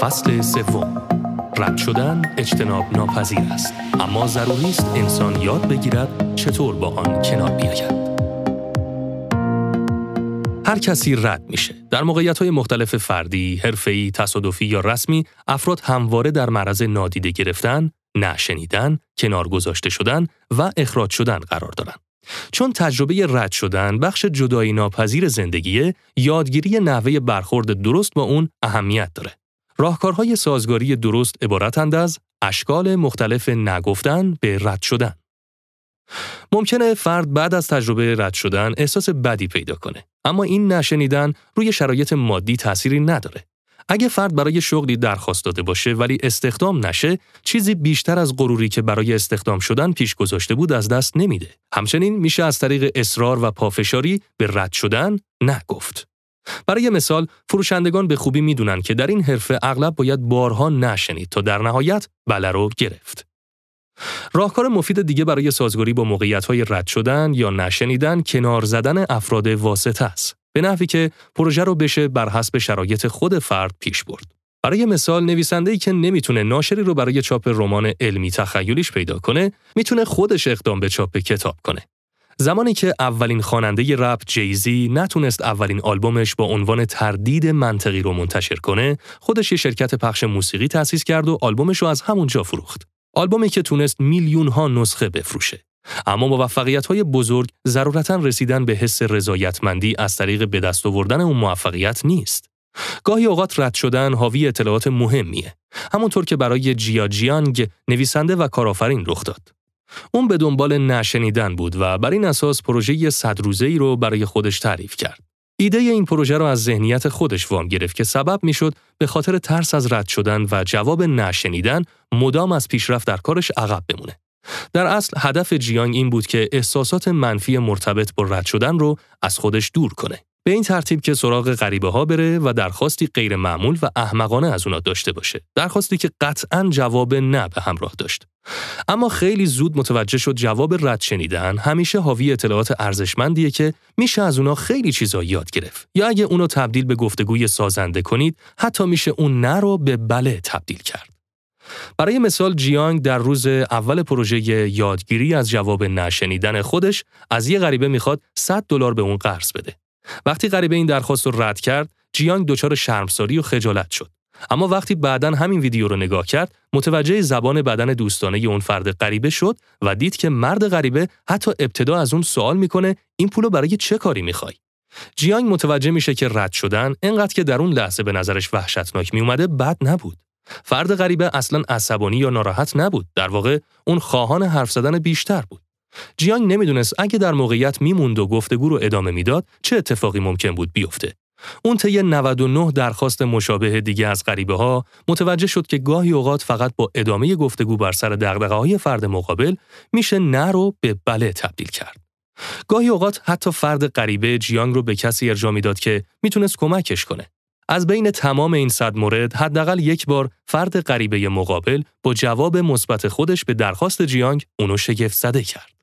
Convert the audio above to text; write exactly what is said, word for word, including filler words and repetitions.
فصل سوم. رد شدن اجتناب ناپذیر است، اما ضروری است انسان یاد بگیرد چطور با آن کنار بیاید. هر کسی رد میشه. در موقعیت‌های مختلف فردی، حرفه‌ای، تصادفی یا رسمی، افراد همواره در معرض نادیده گرفتن، نشنیدن، کنار گذاشته شدن و اخراج شدن قرار دارند. چون تجربه رد شدن بخش جدایی ناپذیر زندگیه، یادگیری نحوه برخورد درست با اون اهمیت داره. راهکارهای سازگاری درست عبارتند از اشکال مختلف نگفتن به رد شدن. ممکنه فرد بعد از تجربه رد شدن احساس بدی پیدا کنه، اما این نشنیدن روی شرایط مادی تأثیری نداره. اگه فرد برای شغلی درخواست داده باشه ولی استخدام نشه، چیزی بیشتر از غروری که برای استخدام شدن پیش گذاشته بود از دست نمیده. همچنین میشه از طریق اصرار و پافشاری به رد شدن نگفت. برای مثال، فروشندگان به خوبی میدونن که در این حرفه اغلب باید بارها نشنید تا در نهایت بله رو گرفت. راهکار مفید دیگه برای سازگاری با موقعیت‌های رد شدن یا نشنیدن کنار زدن افراد واسطه است، به نحوی که پروژه رو بشه بر حسب شرایط خود فرد پیش برد. برای مثال، نویسنده‌ای که نمیتونه ناشری رو برای چاپ رمان علمی تخیلیش پیدا کنه، میتونه خودش اقدام به چاپ کتاب کنه. زمانی که اولین خواننده رپ جیزی نتونست اولین آلبومش با عنوان تردید منطقی رو منتشر کنه، خودش یه شرکت پخش موسیقی تأسیس کرد و آلبومش رو از همونجا فروخت. آلبومی که تونست میلیون ها نسخه بفروشه. اما موفقیت‌های بزرگ ضرورتاً رسیدن به حس رضایتمندی از طریق به دست آوردن اون موفقیت نیست. گاهی اوقات رد شدن حاوی اطلاعات مهمیه، همونطور که برای جیا جیانگ نویسنده و کارآفرین رخ داد. اون به دنبال نشنیدن بود و بر این اساس پروژه صد روزه‌ای رو برای خودش تعریف کرد. ایده این پروژه رو از ذهنیت خودش وام گرفت که سبب میشد به خاطر ترس از رد شدن و جواب نشنیدن مدام از پیشرفت در کارش عقب بمونه. در اصل هدف جیانگ این بود که احساسات منفی مرتبط با رد شدن رو از خودش دور کنه. به این ترتیب که سراغ غریبه‌ها بره و درخواستی غیر معمول و احمقانه از اونا داشته باشه. درخواستی که قطعاً جواب نه به همراه داشت. اما خیلی زود متوجه شد جواب رد شنیدن همیشه حاوی اطلاعات ارزشمندیه که میشه از اونا خیلی چیزا یاد گرفت. یا اگه اونو تبدیل به گفتگوی سازنده کنید، حتی میشه اون نه رو به بله تبدیل کرد. برای مثال، جیانگ در روز اول پروژه یادگیری از جواب نشنیدن خودش از یه غریبه میخواد صد دلار به اون قرض بده. وقتی غریبه این درخواست رو رد کرد، جیانگ دچار شرمساری و خجالت شد. اما وقتی بعداً همین ویدیو رو نگاه کرد، متوجه زبان بدن دوستانه اون فرد غریبه شد و دید که مرد غریبه حتی ابتدا از اون سوال میکنه این پولو برای چه کاری میخوای؟ جیانگ متوجه میشه که رد شدن انقدر که در اون لحظه به نظرش وحشتناک میومده بد نبود. فرد غریبه اصلاً عصبانی یا ناراحت نبود، در واقع اون خواهان حرف زدن بیشتر بود. جیانگ نمیدونست اگه در موقعیت میموند و گفتگو رو ادامه میداد چه اتفاقی ممکن بود بیفته. اون طی نود و نه درخواست مشابه دیگه از غریبه‌ها متوجه شد که گاهی اوقات فقط با ادامه گفتگو بر سر دغدغه‌های فرد مقابل میشه نه رو به بله تبدیل کرد. گاهی اوقات حتی فرد غریبه جیانگ رو به کسی ارجاع میداد که میتونست کمکش کنه. از بین تمام این صد مورد حداقل یک بار فرد غریبه مقابل با جواب مثبت خودش به درخواست جیانگ اونو شگفت زده کرد.